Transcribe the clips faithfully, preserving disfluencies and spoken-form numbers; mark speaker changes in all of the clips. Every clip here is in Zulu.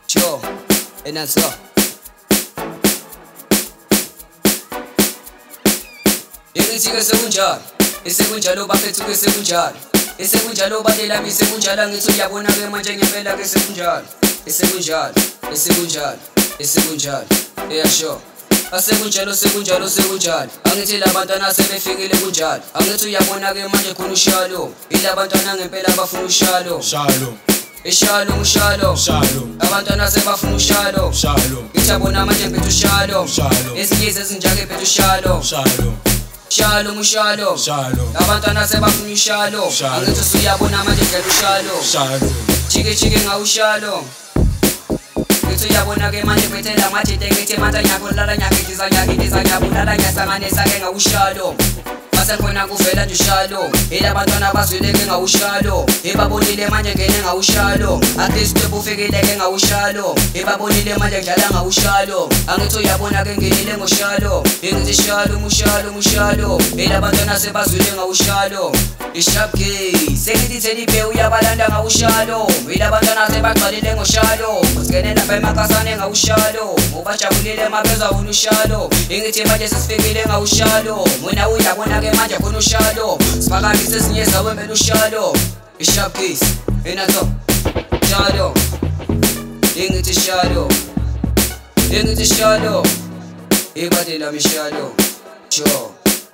Speaker 1: Yo, and that's up. Yengithi-ke sekunjalo, esekunjalo bafethu-ke sekunjalo. Esekunjalo badelami sekunjalo, ngithi uyabona-ke manje ngempela-ke sekunjalo. Esekunjalo, esekunjalo, esekunjalo, eyasho. Asekunjalo sekunjalo sekunjalo, angithi labantwana sebefikile kunjalo. Angithi uyabona-ke manje khona ushalo, ilabantwana ngempela bafuna ushalo.
Speaker 2: Shalo,
Speaker 1: Ishalo ushalo,
Speaker 2: shalo,
Speaker 1: abantwana sebafuna ushalo.
Speaker 2: shalo,
Speaker 1: Ngijabona manje phethu ushalo,
Speaker 2: shalo,
Speaker 1: ezinye zezinjake phethu ushalo.
Speaker 2: shalo,
Speaker 1: Shalo mushalo,
Speaker 2: shalo,
Speaker 1: abantwana sebafuna ushalo.
Speaker 2: Shalo.
Speaker 1: Angithi usuyabona manje vele ushalo.
Speaker 2: shalo,
Speaker 1: Chike chike ngawushalo. Ngithi uyabona-ke manje phethe la majite ngithi manje ngiyakholala ngiyagidiza ngiyagidiza ngiyabulala ngiyahlanganisa ke ngawushalo. Mase khona kuvela nje ushalo, elabantwana bazwile-ke ngawushalo. Ebabonile manje ngene ngawushalo, atleast bufikile-ke ngawushalo. Ebabonile manje ngidlala ngawushalo, angithi uyabona-ke ngenile ngoshalo. Bengithi shalo mushalo mushalo, elabantwana sebazwile ngawushalo. Isharp K, sengithi Teddy uyabalanda ngawushalo, elabantwana sebagcwalile ngoshalo. Singene lapha emakasane ngawushalo, ubajabulile mabeza unushalo. Ingithi manje sesifikile ngawushalo, mina uyabona-ke manje khona ushalo. Siphakamise ezinye zawe mele ushalo. Isharp Case, enato shalo, ingithi shalo, ingithi shalo, ibadela mishalo, cho.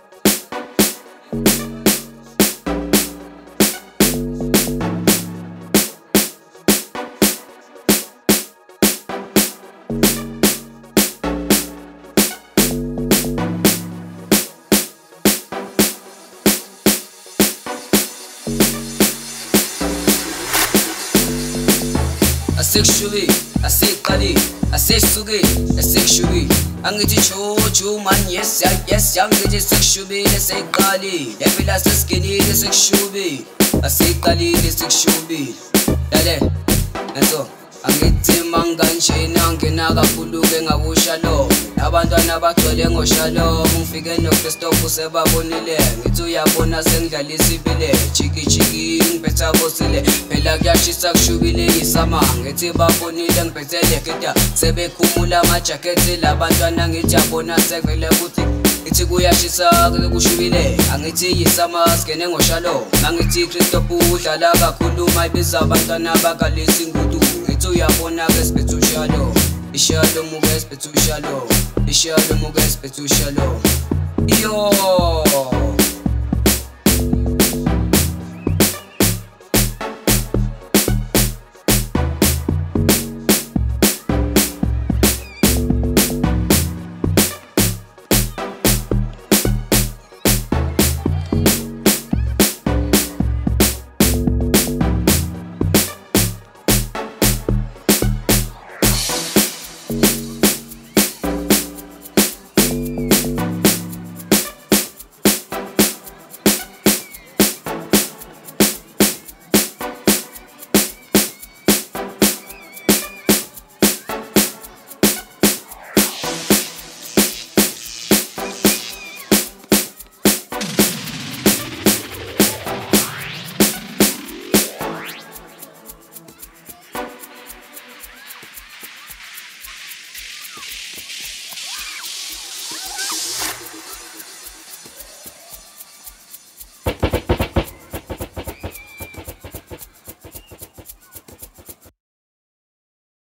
Speaker 1: Asexually, asexually, asexually, asexually. Angithi chocho man, yes, yes, angithi sexually, asexually. Lefila seskinny, asexually, asexually, asexually. Dale, enzo. Angithi manganje nangena kakhulu-ke ngawushalo. Abantwana bagcwele ngoshalo, ngifike noKristofu sebabonile. Ngithi uyabona sengidlalisa ibile, chiki chiki ngiphetha bosile. Phela kuyashisa kushubile isama, ngithi babonile ngiphethele kida. Sebekhumula amajakhethi labantwana ngithi yabona sekuvele ukuthi ngithi kuyashisa kushubile. Angithi yisama singene ngoshalo, mangithi Kristofu udlala kakhulu mayibiza abantwana bakalisa ingudu. Ngithi uyabona-ke siphethe ushalo, ishalo muke siphethe ushalo, ishalo muke siphethe ushalo. Yo.